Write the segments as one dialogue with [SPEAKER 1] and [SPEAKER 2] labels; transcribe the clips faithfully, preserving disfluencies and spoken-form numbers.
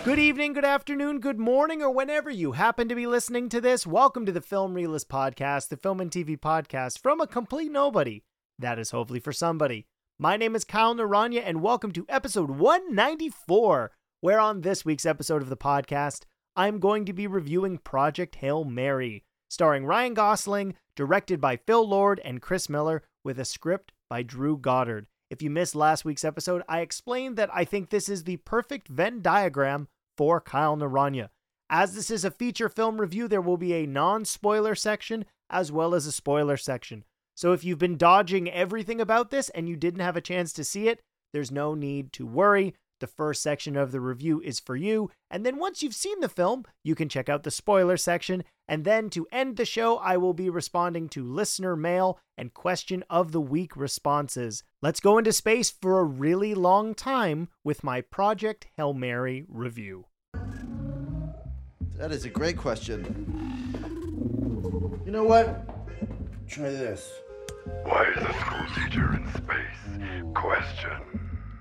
[SPEAKER 1] Good evening, good afternoon, good morning, or whenever you happen to be listening to this, welcome to the Film Realist Podcast, the film and T V podcast from a complete nobody. That is hopefully for somebody. My name is Kyle Naranya, and welcome to episode one ninety-four, where on this week's episode of the podcast, I'm going to be reviewing Project Hail Mary, starring Ryan Gosling, directed by Phil Lord and Chris Miller, with a script by Drew Goddard. If you missed last week's episode, I explained that I think this is the perfect Venn diagram for Kyle Naranya. As this is a feature film review, there will be a non-spoiler section as well as a spoiler section. So if you've been dodging everything about this and you didn't have a chance to see it, there's no need to worry. The first section of the review is for you, and then once you've seen the film, you can check out the spoiler section, and then to end the show, I will be responding to listener mail and question of the week responses. Let's go into space for a really long time with my Project Hail Mary review.
[SPEAKER 2] That is a great question. You know what? Try this.
[SPEAKER 3] Why is a school teacher in space? Question.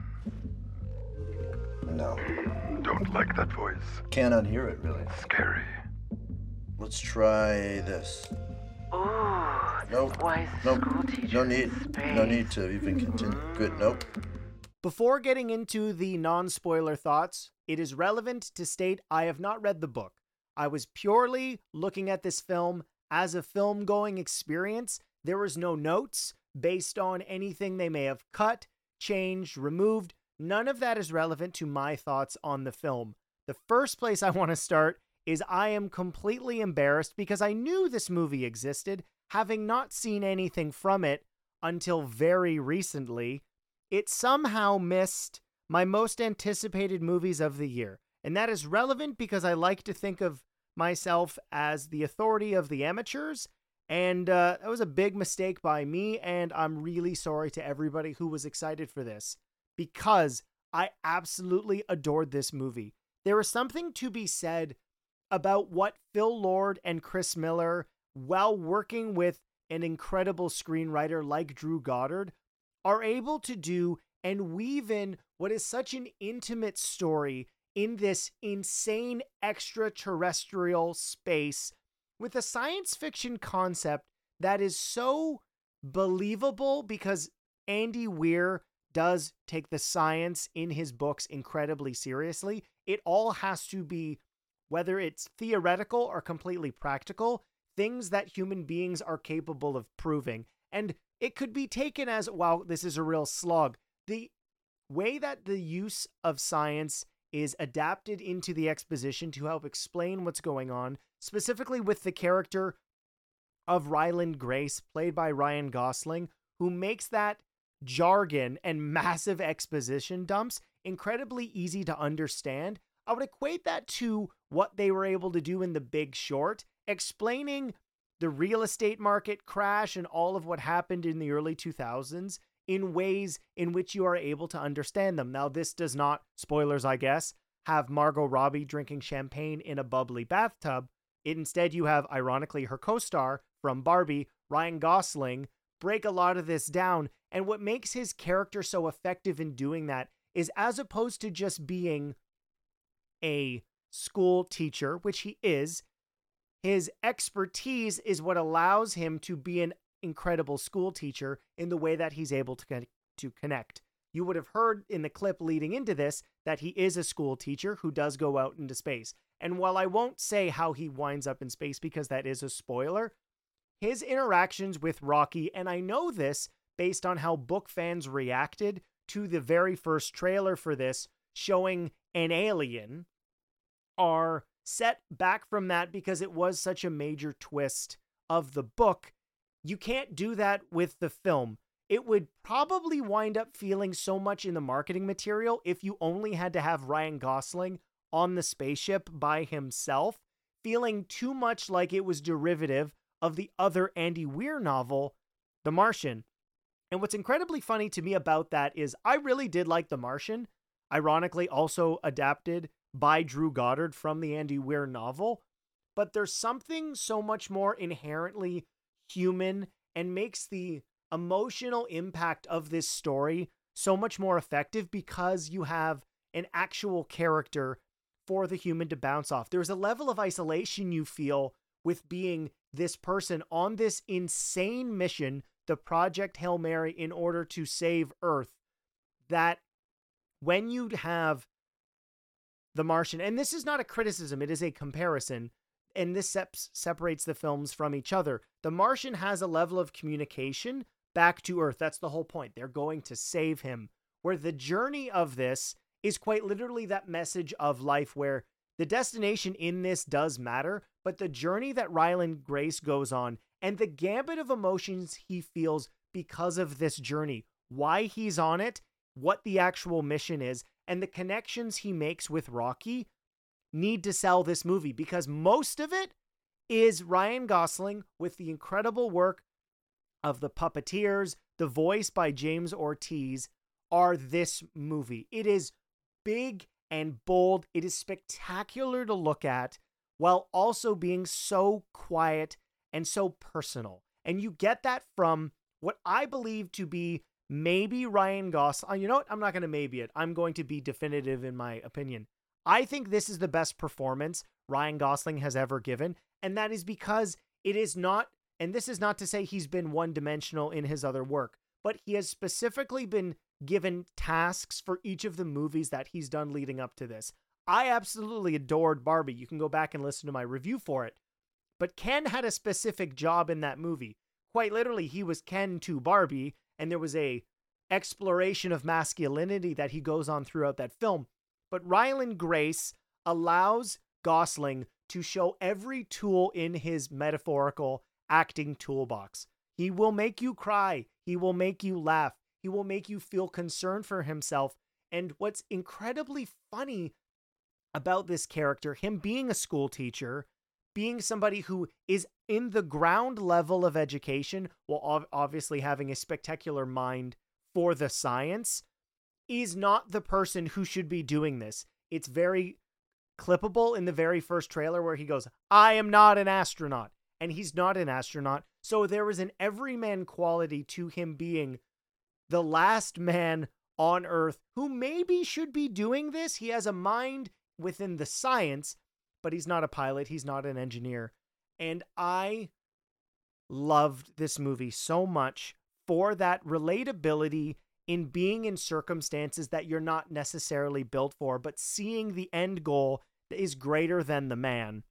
[SPEAKER 2] No.
[SPEAKER 3] Don't like that voice.
[SPEAKER 2] Can't unhear it, really.
[SPEAKER 3] Scary.
[SPEAKER 2] Let's try this.
[SPEAKER 4] Ooh.
[SPEAKER 2] Nope.
[SPEAKER 4] Why is
[SPEAKER 2] Nope.
[SPEAKER 4] school teacher
[SPEAKER 2] No
[SPEAKER 4] in
[SPEAKER 2] need.
[SPEAKER 4] space?
[SPEAKER 2] No need to even continue. Good. Nope.
[SPEAKER 1] Before getting into the non-spoiler thoughts, it is relevant to state I have not read the book. I was purely looking at this film as a film-going experience. There was no notes based on anything they may have cut, changed, removed. None of that is relevant to my thoughts on the film. The first place I want to start is I am completely embarrassed because I knew this movie existed, having not seen anything from it until very recently. It somehow missed my most anticipated movies of the year. And that is relevant because I like to think of myself as the authority of the amateurs. And uh, that was a big mistake by me, and I'm really sorry to everybody who was excited for this, because I absolutely adored this movie. There is something to be said about what Phil Lord and Chris Miller, while working with an incredible screenwriter like Drew Goddard, are able to do and weave in what is such an intimate story in this insane extraterrestrial space with a science fiction concept that is so believable because Andy Weir does take the science in his books incredibly seriously. It all has to be, whether it's theoretical or completely practical, things that human beings are capable of proving. And it could be taken as, wow, this is a real slog. The way that the use of science is adapted into the exposition to help explain what's going on, specifically with the character of Ryland Grace, played by Ryan Gosling, who makes that jargon and massive exposition dumps incredibly easy to understand. I would equate that to what they were able to do in The Big Short, explaining the real estate market crash and all of what happened in the early two thousands in ways in which you are able to understand them. Now, this does not, spoilers I guess, have Margot Robbie drinking champagne in a bubbly bathtub. Instead, you have, ironically, her co-star from Barbie, Ryan Gosling, break a lot of this down. And what makes his character so effective in doing that is, as opposed to just being a school teacher, which he is, his expertise is what allows him to be an incredible school teacher in the way that he's able to, con- to connect. You would have heard in the clip leading into this that he is a school teacher who does go out into space. And while I won't say how he winds up in space because that is a spoiler, his interactions with Rocky, and I know this based on how book fans reacted to the very first trailer for this, showing an alien, are set back from that because it was such a major twist of the book. You can't do that with the film. It would probably wind up feeling so much in the marketing material if you only had to have Ryan Gosling on the spaceship by himself, feeling too much like it was derivative of the other Andy Weir novel, The Martian. And what's incredibly funny to me about that is I really did like The Martian, ironically also adapted by Drew Goddard from the Andy Weir novel, but there's something so much more inherently human and makes the emotional impact of this story so much more effective because you have an actual character for the human to bounce off. There's a level of isolation you feel with being this person on this insane mission, the Project Hail Mary, in order to save Earth, that when you have The Martian, and this is not a criticism, it is a comparison, and this sep- separates the films from each other. The Martian has a level of communication back to Earth. That's the whole point. They're going to save him. Where the journey of this is quite literally that message of life, where the destination in this does matter, but the journey that Ryland Grace goes on and the gambit of emotions he feels because of this journey, why he's on it, what the actual mission is, and the connections he makes with Rocky need to sell this movie, because most of it is Ryan Gosling with the incredible work of the puppeteers, the voice by James Ortiz, are this movie. It is big and bold. It is spectacular to look at, while also being so quiet and so personal. And you get that from what I believe to be maybe Ryan Gosling. You know what? I'm not going to maybe it. I'm going to be definitive in my opinion. I think this is the best performance Ryan Gosling has ever given. And that is because it is not, and this is not to say he's been one-dimensional in his other work, but he has specifically been given tasks for each of the movies that he's done leading up to this. I absolutely adored Barbie. You can go back and listen to my review for it. But Ken had a specific job in that movie. Quite literally, he was Ken to Barbie, and there was a exploration of masculinity that he goes on throughout that film. But Ryland Grace allows Gosling to show every tool in his metaphorical acting toolbox. He will make you cry. He will make you laugh. He will make you feel concerned for himself. And what's incredibly funny about this character, him being a school teacher, being somebody who is in the ground level of education, while obviously having a spectacular mind for the science, is not the person who should be doing this. It's very clippable in the very first trailer where he goes, "I am not an astronaut." And he's not an astronaut. So there is an everyman quality to him being the last man on Earth who maybe should be doing this. He has a mind within the science, but he's not a pilot. He's not an engineer. And I loved this movie so much for that relatability in being in circumstances that you're not necessarily built for, but seeing the end goal that is greater than the man,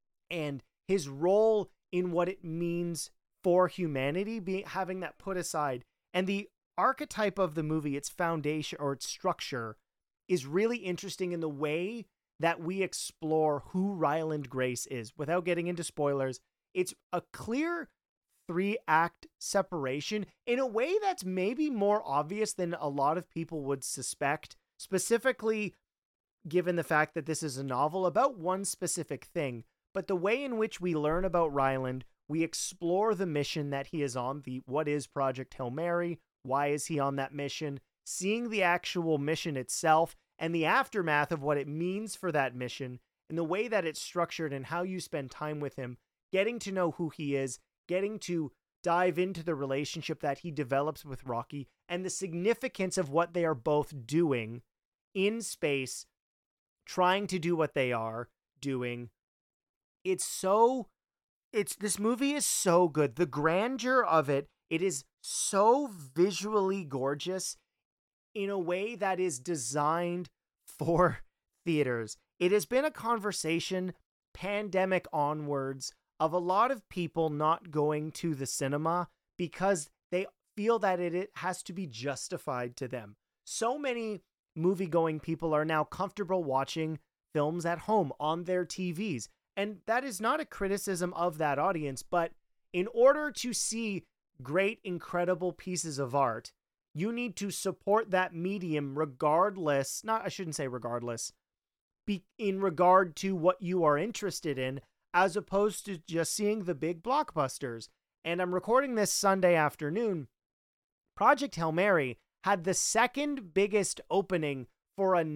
[SPEAKER 1] and his role in what it means for humanity, being having that put aside. And the archetype of the movie, its foundation or its structure, is really interesting in the way that we explore who Ryland Grace is. Without getting into spoilers, it's a clear three-act separation in a way that's maybe more obvious than a lot of people would suspect, specifically given the fact that this is a novel about one specific thing. But the way in which we learn about Ryland, we explore the mission that he is on, the what is Project Hail Mary, why is he on that mission, seeing the actual mission itself, and the aftermath of what it means for that mission, and the way that it's structured and how you spend time with him, getting to know who he is, getting to dive into the relationship that he develops with Rocky, and the significance of what they are both doing in space, trying to do what they are doing. It's so, it's, this movie is so good. The grandeur of it, it is so visually gorgeous in a way that is designed for theaters. It has been a conversation, pandemic onwards, of a lot of people not going to the cinema because they feel that it, it has to be justified to them. So many movie-going people are now comfortable watching films at home on their T Vs. And that is not a criticism of that audience, but in order to see great, incredible pieces of art, you need to support that medium regardless, not, I shouldn't say regardless, be in regard to what you are interested in, as opposed to just seeing the big blockbusters. And I'm recording this Sunday afternoon. Project Hail Mary had the second biggest opening for a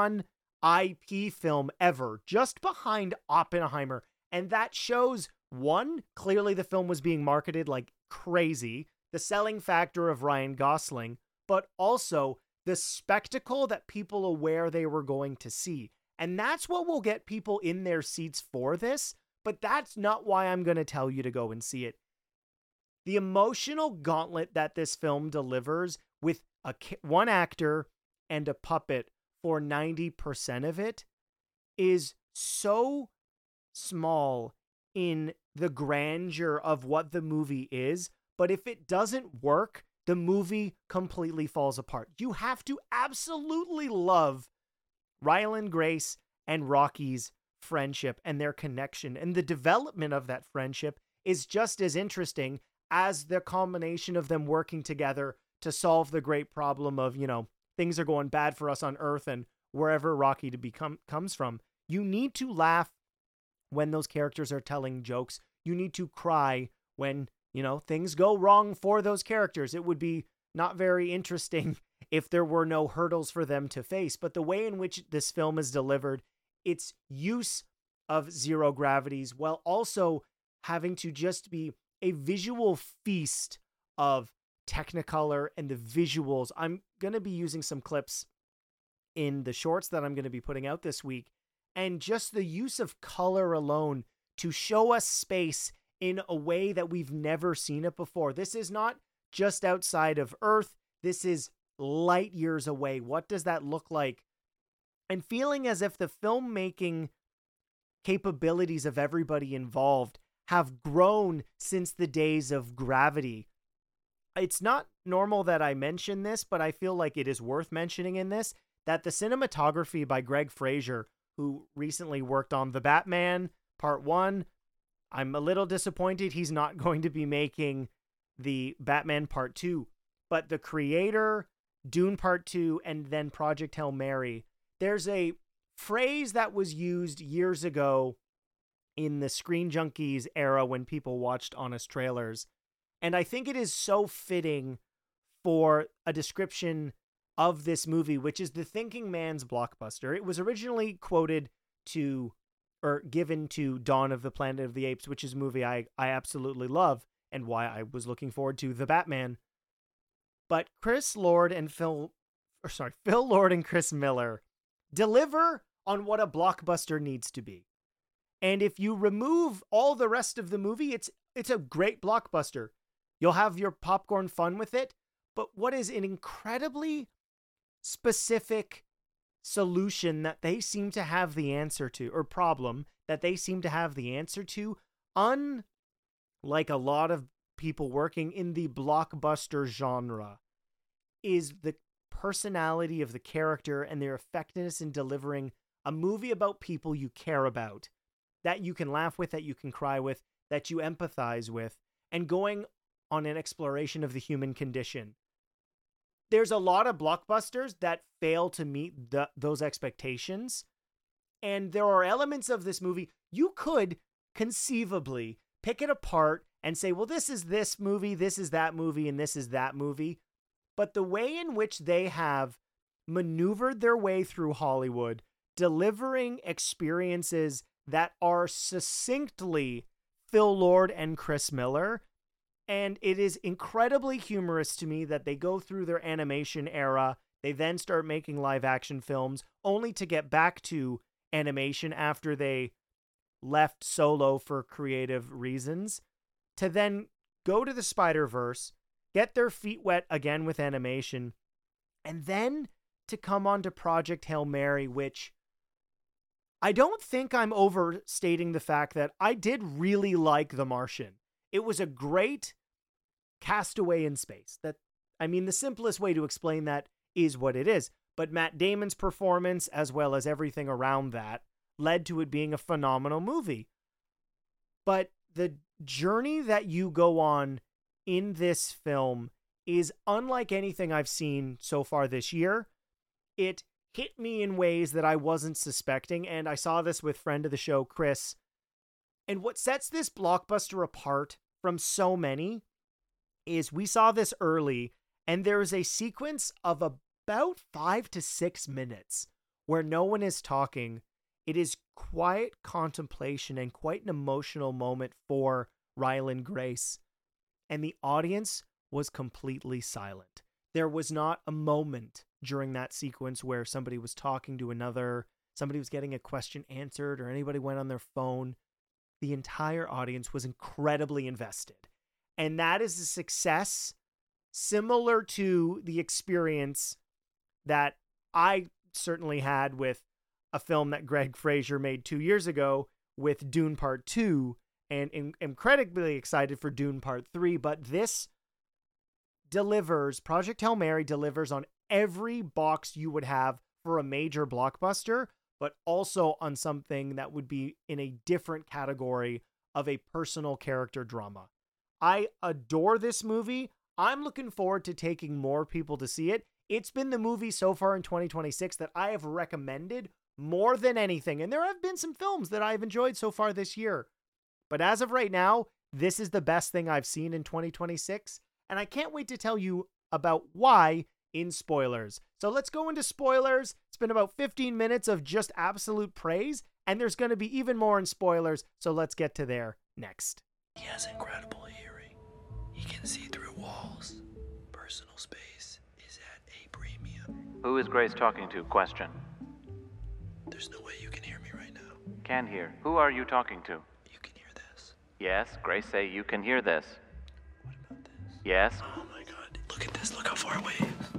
[SPEAKER 1] non-I P film ever, just behind Oppenheimer. And that shows, one, clearly the film was being marketed like crazy, the selling factor of Ryan Gosling, but also the spectacle that people were aware they were going to see. And that's what will get people in their seats for this, but that's not why I'm going to tell you to go and see it. The emotional gauntlet that this film delivers with a one actor and a puppet for ninety percent of it is so small in the grandeur of what the movie is, but if it doesn't work, the movie completely falls apart. You have to absolutely love Ryland Grace and Rocky's friendship and their connection, and the development of that friendship is just as interesting as the combination of them working together to solve the great problem of, you know, things are going bad for us on Earth and wherever Rocky to become comes from. You need to laugh when those characters are telling jokes. You need to cry when, you know, things go wrong for those characters. It would be not very interesting if there were no hurdles for them to face. But the way in which this film is delivered, its use of zero gravities, while also having to just be a visual feast of Technicolor and the visuals. I'm going to be using some clips in the shorts that I'm going to be putting out this week, and just the use of color alone to show us space in a way that we've never seen it before. This is not just outside of Earth. This is light years away. What does that look like? And feeling as if the filmmaking capabilities of everybody involved have grown since the days of Gravity. It's not normal that I mention this, but I feel like it is worth mentioning in this, that the cinematography by Greg Fraser, who recently worked on The Batman Part one, I'm a little disappointed he's not going to be making the Batman Part two, but the creator, Dune Part two, and then Project Hail Mary, there's a phrase that was used years ago in the Screen Junkies era when people watched honest trailers. And I think it is so fitting for a description of this movie, which is the thinking man's blockbuster. It was originally quoted to, or given to Dawn of the Planet of the Apes, which is a movie I, I absolutely love and why I was looking forward to The Batman. But Chris Lord and Phil, or sorry, Phil Lord and Chris Miller deliver on what a blockbuster needs to be. And if you remove all the rest of the movie, it's it's a great blockbuster. You'll have your popcorn fun with it. But what is an incredibly specific solution that they seem to have the answer to, or problem that they seem to have the answer to, unlike a lot of people working in the blockbuster genre, is the personality of the character and their effectiveness in delivering a movie about people you care about, that you can laugh with, that you can cry with, that you empathize with, and going on an exploration of the human condition. There's a lot of blockbusters that fail to meet the, those expectations, and there are elements of this movie you could conceivably pick it apart and say, well, this is this movie, this is that movie, and this is that movie. But the way in which they have maneuvered their way through Hollywood, delivering experiences that are succinctly Phil Lord and Chris Miller, and it is incredibly humorous to me that they go through their animation era, they then start making live action films, only to get back to animation after they left Solo for creative reasons, to then go to the Spider-Verse, get their feet wet again with animation, and then to come on to Project Hail Mary, which I don't think I'm overstating the fact that I did really like The Martian. It was a great castaway in space. That, I mean, the simplest way to explain that is what it is. But Matt Damon's performance, as well as everything around that, led to it being a phenomenal movie. But the journey that you go on in this film is unlike anything I've seen so far this year. It hit me in ways that I wasn't suspecting, and I saw this with friend of the show, Chris. And what sets this blockbuster apart from so many is we saw this early, and there is a sequence of about five to six minutes where no one is talking. It is quiet contemplation and quite an emotional moment for Ryland Grace. And the audience was completely silent. There was not a moment during that sequence where somebody was talking to another. somebody was getting a question answered or anybody went on their phone, the entire audience was incredibly invested. And that is a success similar to the experience that I certainly had with a film that Greg Fraser made two years ago with Dune Part two, and am incredibly excited for Dune Part three. But this delivers, Project Hail Mary delivers on every box you would have for a major blockbuster, but also on something that would be in a different category of a personal character drama. I adore this movie. I'm looking forward to taking more people to see it. It's been the movie so far in twenty twenty-six that I have recommended more than anything. And there have been some films that I've enjoyed so far this year. But as of right now, this is the best thing I've seen in twenty twenty-six. And I can't wait to tell you about why in spoilers. So let's go into spoilers. It's been about fifteen minutes of just absolute praise, and there's going to be even more in spoilers. So let's get to there next.
[SPEAKER 4] He has incredible hearing. He can see through walls. Personal space is at a premium.
[SPEAKER 5] Who is Grace talking to? Question.
[SPEAKER 4] There's no way you can hear me right now.
[SPEAKER 5] Can hear. Who are you talking to?
[SPEAKER 4] You can hear this.
[SPEAKER 5] Yes, Grace say you can hear this.
[SPEAKER 4] What about this?
[SPEAKER 5] Yes.
[SPEAKER 4] Oh my god. Look at this. Look how far away it is.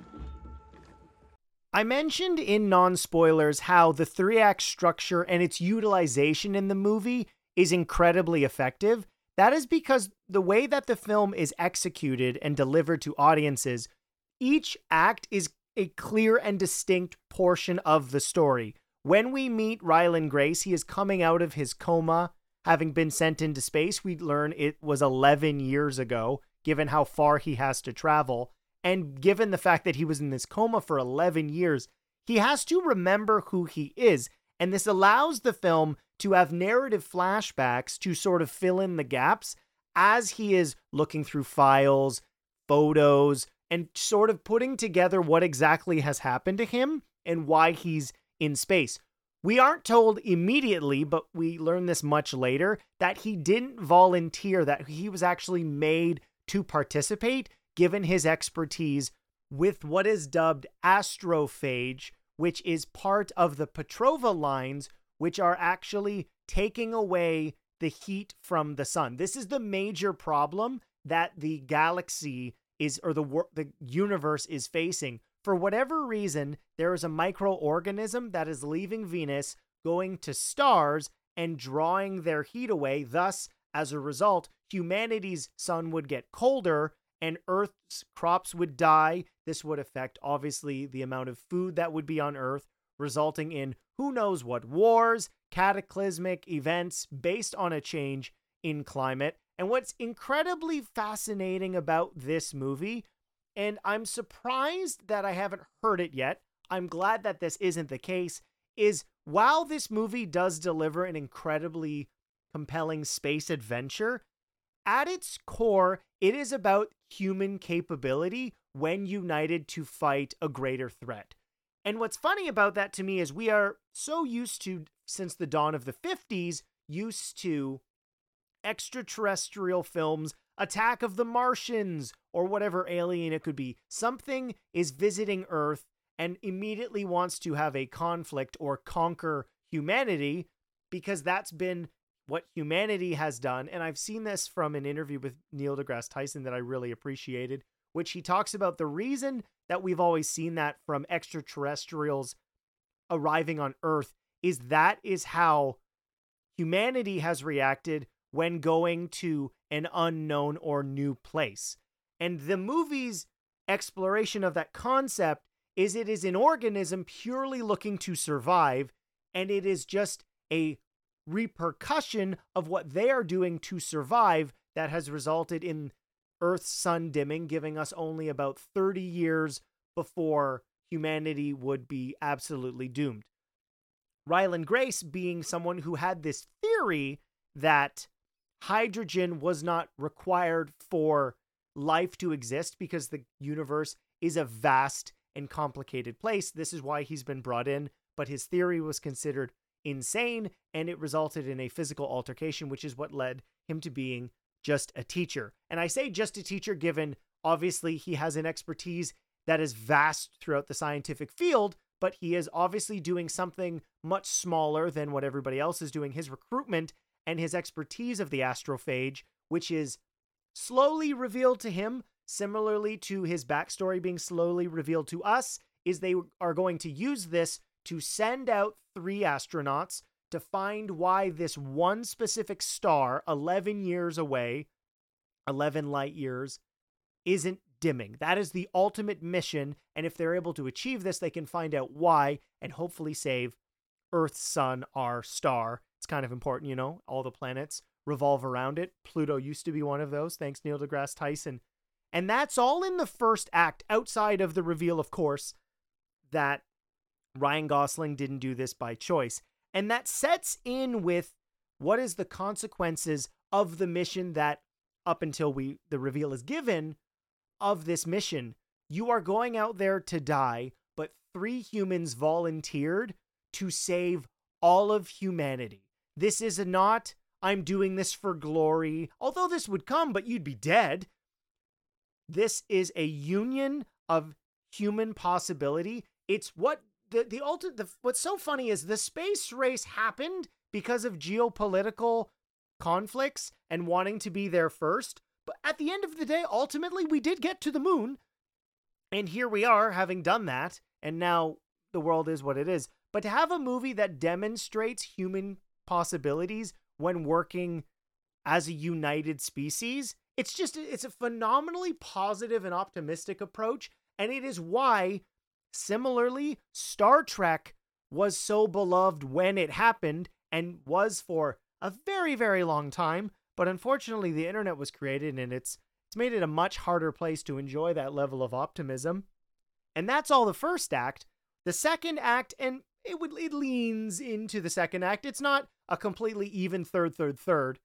[SPEAKER 1] I mentioned in non-spoilers how the three-act structure and its utilization in the movie is incredibly effective. That is because the way that the film is executed and delivered to audiences, each act is a clear and distinct portion of the story. When we meet Ryland Grace, he is coming out of his coma, having been sent into space. We learn it was eleven years ago, given how far he has to travel. And given the fact that he was in this coma for eleven years, he has to remember who he is. And this allows the film to have narrative flashbacks to sort of fill in the gaps as he is looking through files, photos, and sort of putting together what exactly has happened to him and why he's in space. We aren't told immediately, but we learn this much later, that he didn't volunteer, that he was actually made to participate, given his expertise with what is dubbed astrophage, which is part of the Petrova lines, which are actually taking away the heat from the sun. This is the major problem that the galaxy is, or the wor- the universe is facing. For whatever reason, there is a microorganism that is leaving Venus, going to stars, and drawing their heat away. Thus, as a result, humanity's sun would get colder, and Earth's crops would die. This would affect, obviously, the amount of food that would be on Earth, resulting in who knows what wars, cataclysmic events based on a change in climate. And what's incredibly fascinating about this movie, and I'm surprised that I haven't heard it yet, I'm glad that this isn't the case, is while this movie does deliver an incredibly compelling space adventure, at its core, it is about human capability when united to fight a greater threat. And what's funny about that to me is we are so used to, since the dawn of the fifties, used to extraterrestrial films, Attack of the Martians, or whatever alien it could be. Something is visiting Earth and immediately wants to have a conflict or conquer humanity, because that's been what humanity has done. And I've seen this from an interview with Neil deGrasse Tyson that I really appreciated, which he talks about the reason that we've always seen that from extraterrestrials arriving on Earth is that is how humanity has reacted when going to an unknown or new place. And the movie's exploration of that concept is it is an organism purely looking to survive, and it is just a repercussion of what they are doing to survive that has resulted in Earth's sun dimming, giving us only about thirty years before humanity would be absolutely doomed. Ryland Grace being someone who had this theory that hydrogen was not required for life to exist because the universe is a vast and complicated place. This is why he's been brought in, but his theory was considered insane, and it resulted in a physical altercation, which is what led him to being just a teacher. And I say just a teacher given, obviously, he has an expertise that is vast throughout the scientific field, but he is obviously doing something much smaller than what everybody else is doing. His recruitment and his expertise of the astrophage, which is slowly revealed to him, similarly to his backstory being slowly revealed to us, is they are going to use this to send out three astronauts to find why this one specific star, eleven years away, eleven light years, isn't dimming. That is the ultimate mission, and if they're able to achieve this, they can find out why and hopefully save Earth's sun, our star. It's kind of important, you know, all the planets revolve around it. Pluto used to be one of those, thanks Neil deGrasse Tyson. And that's all in the first act, outside of the reveal, of course, that Ryan Gosling didn't do this by choice. And that sets in with what is the consequences of the mission that, up until we the reveal is given, of this mission. You are going out there to die, but three humans volunteered to save all of humanity. This is not, I'm doing this for glory, although this would come, but you'd be dead. This is a union of human possibility. It's what the the ultimate. The, what's so funny is the space race happened because of geopolitical conflicts and wanting to be there first. But at the end of the day, ultimately, we did get to the moon, and here we are, having done that. And now the world is what it is. But to have a movie that demonstrates human possibilities when working as a united species, it's just, it's a phenomenally positive and optimistic approach. And it is why, similarly, Star Trek was so beloved when it happened and was for a very, very long time. But unfortunately, the internet was created and it's it's made it a much harder place to enjoy that level of optimism. And that's all the first act. The second act, and it would it leans into the second act. It's not a completely even third, third, third.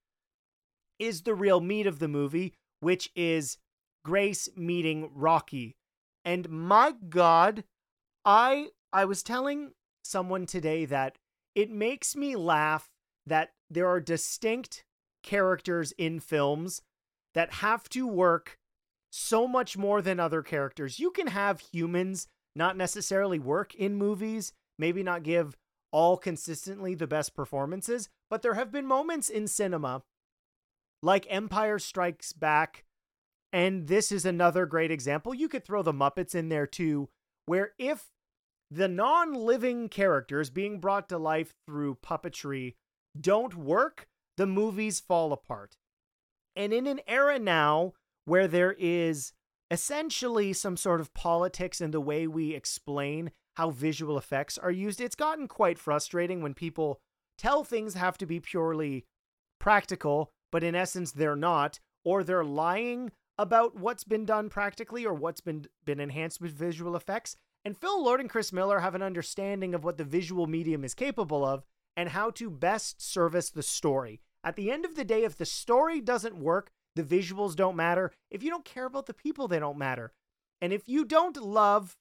[SPEAKER 1] Is the real meat of the movie, which is Grace meeting Rocky. And my God, I I was telling someone today that it makes me laugh that there are distinct characters in films that have to work so much more than other characters. You can have humans not necessarily work in movies, maybe not give all consistently the best performances, but there have been moments in cinema like Empire Strikes Back, and this is another great example. You could throw the Muppets in there too, where if the non-living characters being brought to life through puppetry don't work, the movies fall apart. And in an era now where there is essentially some sort of politics in the way we explain how visual effects are used, it's gotten quite frustrating when people tell things have to be purely practical, but in essence they're not, or they're lying about what's been done practically or what's been been enhanced with visual effects. And Phil Lord and Chris Miller have an understanding of what the visual medium is capable of and how to best service the story. At the end of the day, if the story doesn't work, the visuals don't matter. If you don't care about the people, they don't matter. And if you don't love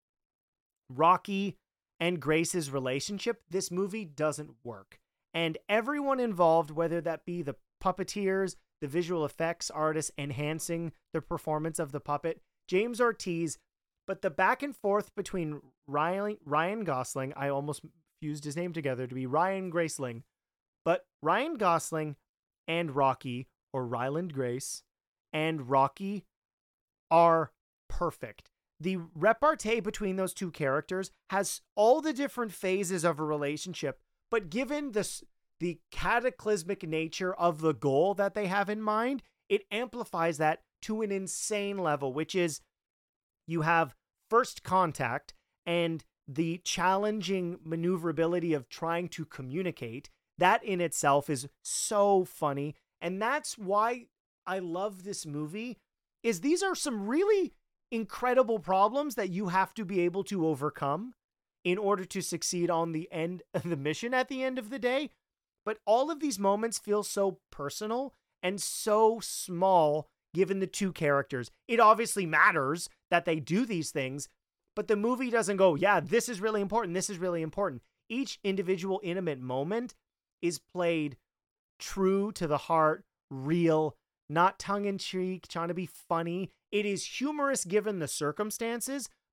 [SPEAKER 1] Rocky and Grace's relationship, this movie doesn't work. And everyone involved, whether that be the puppeteers, the visual effects artists enhancing the performance of the puppet, James Ortiz, but the back and forth between Ryan, Ryan Gosling, I almost fused his name together to be Ryan Graceling, but Ryan Gosling and Rocky, or Ryland Grace, and Rocky are perfect. The repartee between those two characters has all the different phases of a relationship, but given this, the cataclysmic nature of the goal that they have in mind, it amplifies that to an insane level, which is you have first contact and the challenging maneuverability of trying to communicate. That in itself is so funny. And that's why I love this movie, is these are some really incredible problems that you have to be able to overcome in order to succeed on the end of the mission at the end of the day. But all of these moments feel so personal and so small given the two characters. It obviously matters that they do these things, but the movie doesn't go, yeah, this is really important, this is really important. Each individual intimate moment is played true to the heart, real, not tongue-in-cheek, trying to be funny. It is humorous given the circumstances,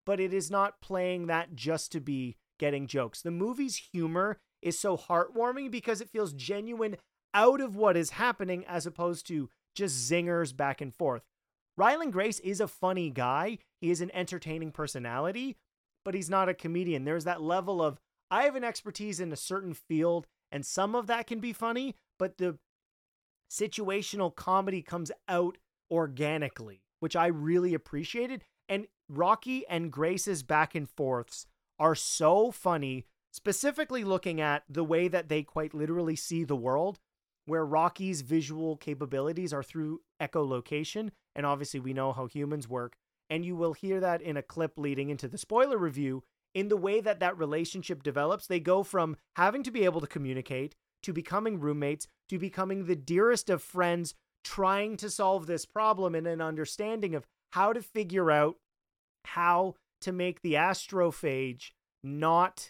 [SPEAKER 1] but it is not playing that just to be getting jokes. The movie's humor is so heartwarming because it feels genuine out of what is happening as opposed to just zingers back and forth. Ryland Grace is a funny guy. He is an entertaining personality, but he's not a comedian. There's that level of, I have an expertise in a certain field, and some of that can be funny, but the situational comedy comes out organically, which I really appreciated. And Rocky and Grace's back and forths are so funny, specifically looking at the way that they quite literally see the world, where Rocky's visual capabilities are through echolocation, and obviously we know how humans work, and you will hear that in a clip leading into the spoiler review. In the way that that relationship develops, they go from having to be able to communicate, to becoming roommates, to becoming the dearest of friends, trying to solve this problem in an understanding of how to figure out how to make the astrophage not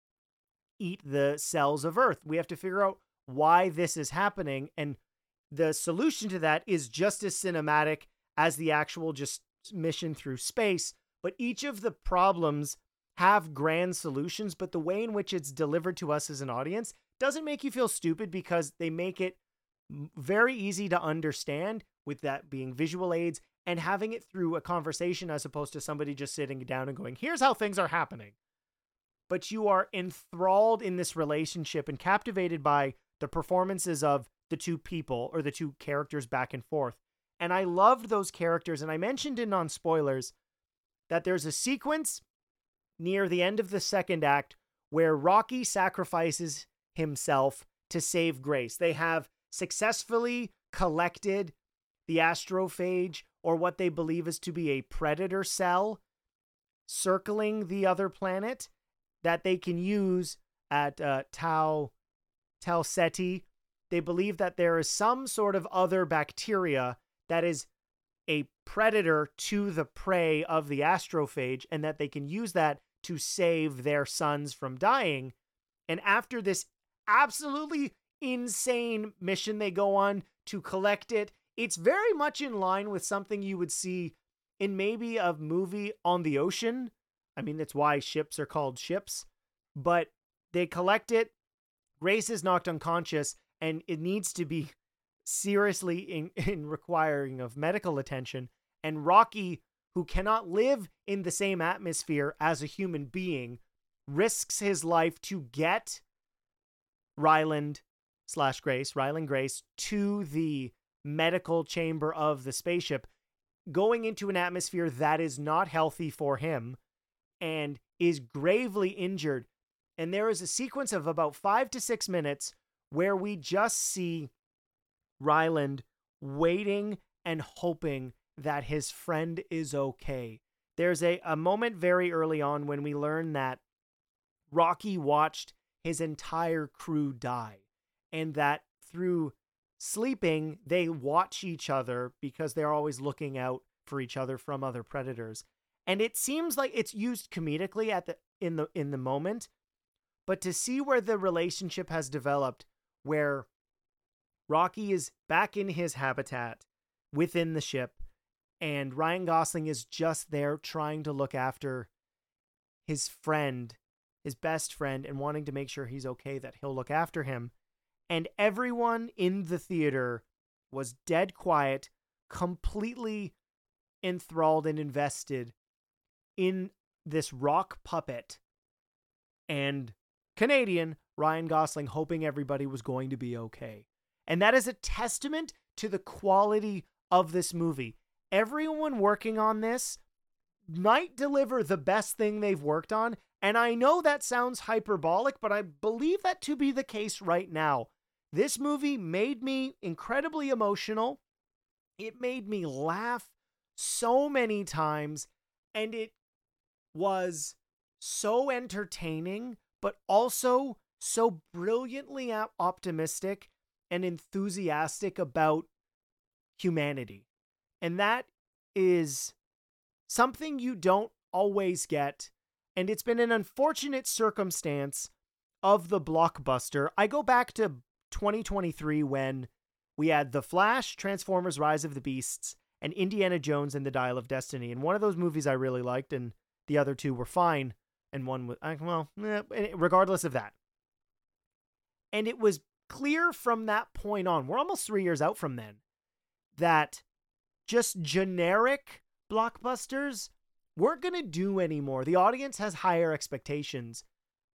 [SPEAKER 1] eat the cells of Earth. We have to figure out why this is happening, and the solution to that is just as cinematic as the actual just mission through space, but each of the problems have grand solutions, but the way in which it's delivered to us as an audience doesn't make you feel stupid because they make it very easy to understand, with that being visual aids and having it through a conversation as opposed to somebody just sitting down and going, here's how things are happening. But you are enthralled in this relationship and captivated by the performances of the two people or the two characters back and forth. And I loved those characters. And I mentioned in non-spoilers that there's a sequence near the end of the second act where Rocky sacrifices himself to save Grace. They have successfully collected the astrophage, or what they believe is to be a predator cell, circling the other planet that they can use at uh, Tau, Tau Ceti. They believe that there is some sort of other bacteria that is a predator to the prey of the astrophage, and that they can use that to save their sons from dying. And after this absolutely insane mission they go on to collect it, it's very much in line with something you would see in maybe a movie on the ocean. I mean, that's why ships are called ships. But they collect it, Grace is knocked unconscious, and it needs to be seriously in, in requiring of medical attention. And Rocky, who cannot live in the same atmosphere as a human being, risks his life to get Ryland slash Grace, Ryland Grace, to the medical chamber of the spaceship, going into an atmosphere that is not healthy for him and is gravely injured. And there is a sequence of about five to six minutes where we just see Ryland waiting and hoping that his friend is okay. There's a, a moment very early on when we learn that Rocky watched his entire crew die, and that through sleeping, they watch each other because they're always looking out for each other from other predators. And it seems like it's used comedically at the in the in the moment, but to see where the relationship has developed, where Rocky is back in his habitat within the ship, and Ryan Gosling is just there trying to look after his friend, his best friend, and wanting to make sure he's okay, that he'll look after him. And everyone in the theater was dead quiet, completely enthralled and invested in this rock puppet and Canadian Ryan Gosling hoping everybody was going to be okay. And that is a testament to the quality of this movie. Everyone working on this might deliver the best thing they've worked on. And I know that sounds hyperbolic, but I believe that to be the case right now. This movie made me incredibly emotional. It made me laugh so many times, and it was so entertaining, but also so brilliantly optimistic and enthusiastic about humanity. And that is something you don't always get. And it's been an unfortunate circumstance of the blockbuster. I go back to twenty twenty-three when we had The Flash, Transformers Rise of the Beasts, and Indiana Jones and the Dial of Destiny. And one of those movies I really liked, and The other two were fine, and one was, well, eh, regardless of that. And it was clear from that point on, we're almost three years out from then, that just generic blockbusters weren't going to do anymore. The audience has higher expectations.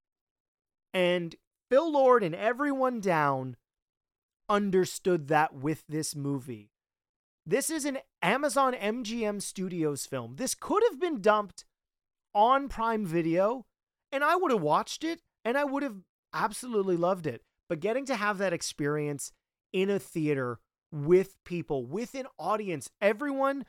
[SPEAKER 1] And Phil Lord and everyone down understood that with this movie. This is an Amazon M G M Studios film. This could have been dumped on Prime Video, and I would have watched it, and I would have absolutely loved it. But getting to have that experience in a theater with people, with an audience, everyone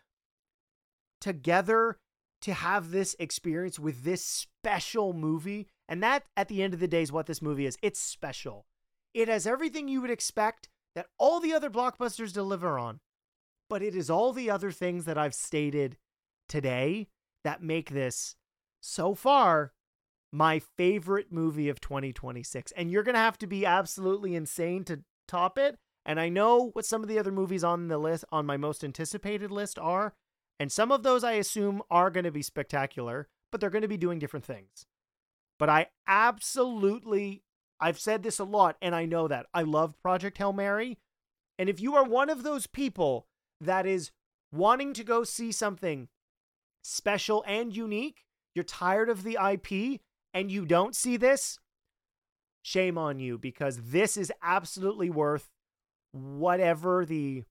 [SPEAKER 1] together to have this experience with this special movie, and that, at the end of the day, is what this movie is. It's special. It has everything you would expect that all the other blockbusters deliver on. But it is all the other things that I've stated today that make this, so far, my favorite movie of twenty twenty-six. And you're going to have to be absolutely insane to top it. And I know what some of the other movies on the list, on my most anticipated list, are. And some of those I assume are going to be spectacular, but they're going to be doing different things. But I absolutely, I've said this a lot, and I know that. I love Project Hail Mary. And if you are one of those people that is wanting to go see something special and unique, you're tired of the I P, and you don't see this, shame on you, because this is absolutely worth whatever the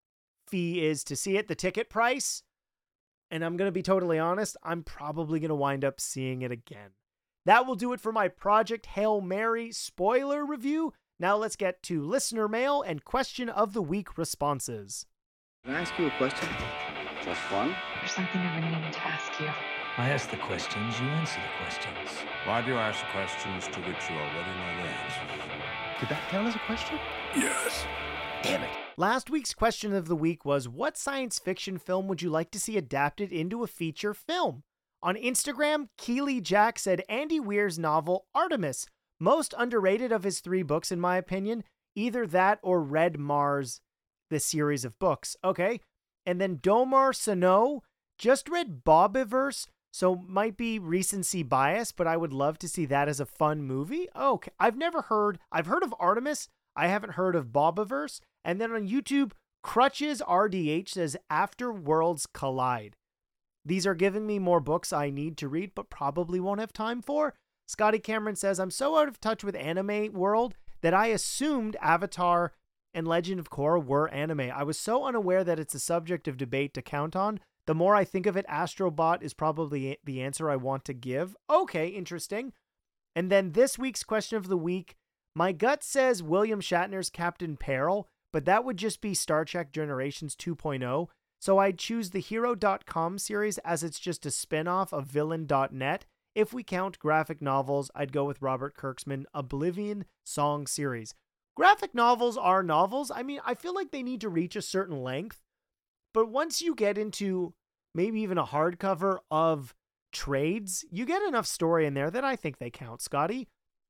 [SPEAKER 1] fee is to see it, the ticket price. And I'm going to be totally honest, I'm probably going to wind up seeing it again. That will do it for my Project Hail Mary spoiler review. Now let's get to listener mail and question of the week responses.
[SPEAKER 6] Can I ask you a question? Just one?
[SPEAKER 7] There's something I've been meaning to ask you.
[SPEAKER 8] I ask the questions, you answer the questions.
[SPEAKER 9] Why do you ask questions to which you already know the answers?
[SPEAKER 6] Did that count as a question?
[SPEAKER 9] Yes.
[SPEAKER 6] Damn it.
[SPEAKER 1] Last week's question of the week was, what science fiction film would you like to see adapted into a feature film? On Instagram, Keely Jack said Andy Weir's novel Artemis, most underrated of his three books in my opinion, either that or Red Mars, the series of books. Okay. And then Domar Sano just read Bobiverse, so might be recency bias, but I would love to see that as a fun movie. Oh, okay. I've never heard, I've heard of Artemis. I haven't heard of Bobiverse. And then on YouTube, Crutches R D H says After Worlds Collide. These are giving me more books I need to read, but probably won't have time for. Scotty Cameron says, I'm so out of touch with anime world that I assumed Avatar and Legend of Korra were anime. I was so unaware that it's a subject of debate to count on. The more I think of it, Astrobot is probably the answer I want to give. Okay, interesting. And then this week's question of the week, my gut says William Shatner's Captain Peril, but that would just be Star Trek Generations two point oh. So I'd choose the Hero dot com series as it's just a spin-off of Villain dot net. If we count graphic novels, I'd go with Robert Kirkman's Oblivion Song series. Graphic novels are novels. I mean, I feel like they need to reach a certain length. But once you get into maybe even a hardcover of trades, you get enough story in there that I think they count, Scotty.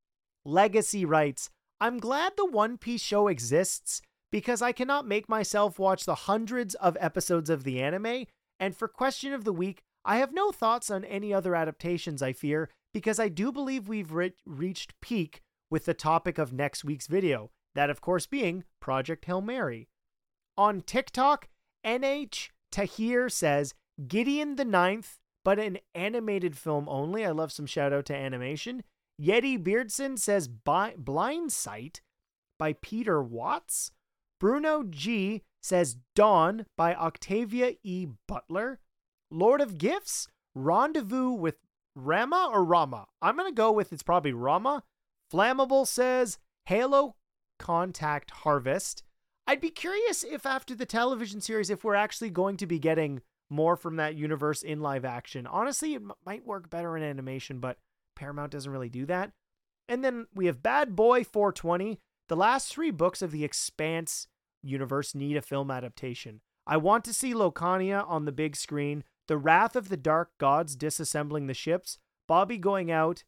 [SPEAKER 1] Legacy writes, I'm glad the One Piece show exists because I cannot make myself watch the hundreds of episodes of the anime. And for question of the week, I have no thoughts on any other adaptations, I fear, because I do believe we've re- reached peak with the topic of next week's video. That, of course, being Project Hail Mary. On TikTok, N H Tahir says, Gideon the Ninth, but an animated film only. I love some shout out to animation. Yeti Beardson says Bi- Blind Sight by Peter Watts. Bruno G says Dawn by Octavia E. Butler. Lord of Gifts, Rendezvous with Rama or Rama? I'm going to go with it's probably Rama. Flammable says Halo Contact Harvest. I'd be curious if after the television series, if we're actually going to be getting more from that universe in live action. Honestly, it m- might work better in animation, but Paramount doesn't really do that. And then we have Bad Boy four twenty. The last three books of the Expanse universe need a film adaptation. I want to see Locania on the big screen, the Wrath of the Dark Gods disassembling the ships, Bobby going out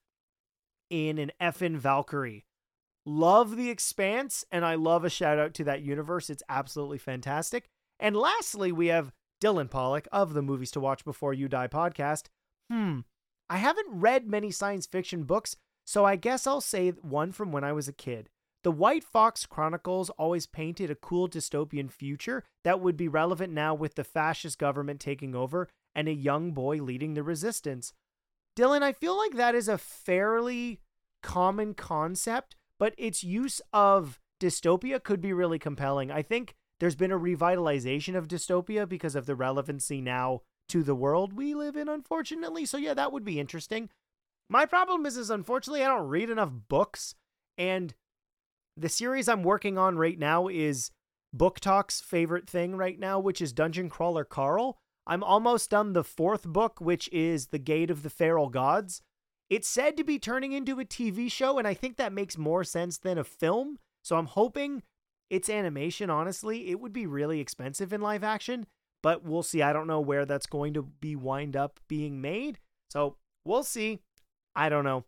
[SPEAKER 1] in an effin' Valkyrie. Love The Expanse, and I love a shout out to that universe. It's absolutely fantastic. And lastly, we have Dylan Pollock of the Movies to Watch Before You Die podcast. Hmm, I haven't read many science fiction books, so I guess I'll say one from when I was a kid. The White Fox Chronicles always painted a cool dystopian future that would be relevant now with the fascist government taking over and a young boy leading the resistance. Dylan, I feel like that is a fairly common concept, but its use of dystopia could be really compelling. I think there's been a revitalization of dystopia because of the relevancy now to the world we live in, unfortunately. So yeah, that would be interesting. My problem is, is unfortunately, I don't read enough books, and the series I'm working on right now is Book Talk's favorite thing right now, which is Dungeon Crawler Carl. I'm almost done the fourth book, which is The Gate of the Feral Gods. It's said to be turning into a T V show, and I think that makes more sense than a film. So I'm hoping it's animation, honestly. It would be really expensive in live action, but we'll see. I don't know where that's going to be wind up being made. So we'll see. I don't know.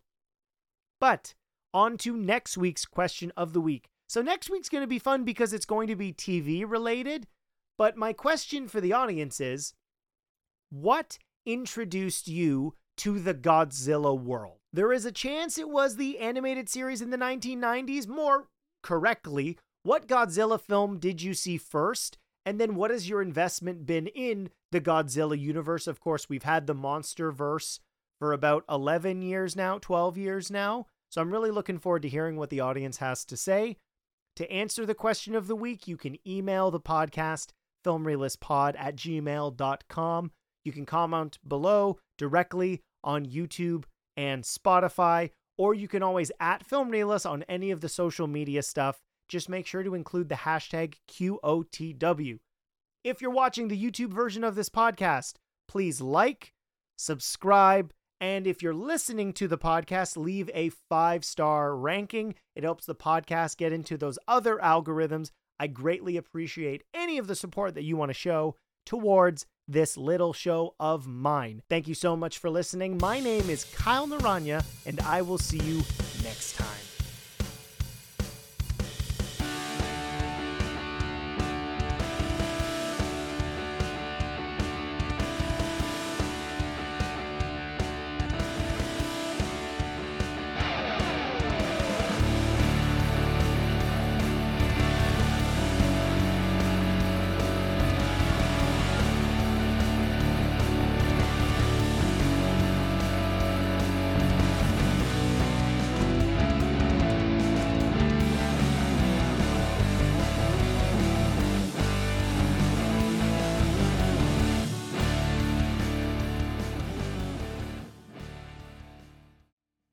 [SPEAKER 1] But on to next week's question of the week. So next week's going to be fun because it's going to be T V related. But my question for the audience is, what introduced you to the Godzilla world? There is a chance it was the animated series in the nineteen nineties. More correctly, what Godzilla film did you see first? And then what has your investment been in the Godzilla universe? Of course, we've had the MonsterVerse for about eleven years now, twelve years now. So I'm really looking forward to hearing what the audience has to say. To answer the question of the week, you can email the podcast, filmrealistpod at gmail dot com. You can comment below directly on YouTube and Spotify, or you can always at FilmRealist on any of the social media stuff. Just make sure to include the hashtag Q O T W. If you're watching the YouTube version of this podcast, please like, subscribe, and if you're listening to the podcast, leave a five-star ranking. It helps the podcast get into those other algorithms. I greatly appreciate any of the support that you want to show towards this little show of mine. Thank you so much for listening. My name is Kyle Naranya, and I will see you next time.